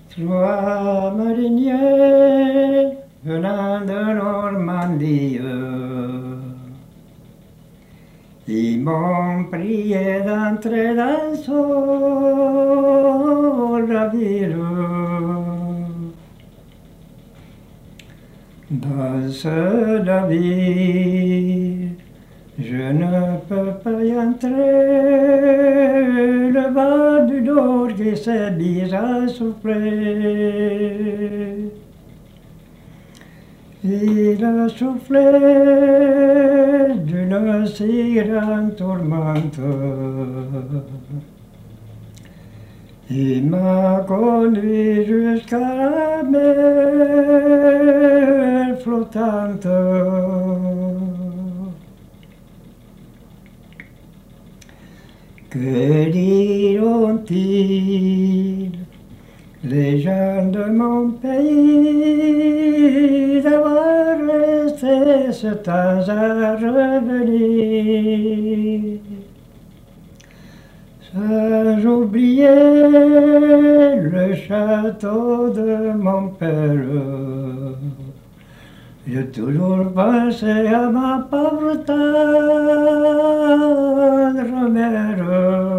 Trois mariniers venant de Normandie, ils m'ont prié d'entrer dans son navire. Dans ce navire, je ne peux pas y entrer, le vent du nord qui s'est mis à souffler. Il a soufflé d'une si grande tourmente. Il m'a conduit jusqu'à la mer flottante. Que diront-ils, les gens de mon pays, d'avoir laissé ce temps à revenir, sans oublier le château de mon père. J'ai toujours pensé à ma pauvre tendre mère.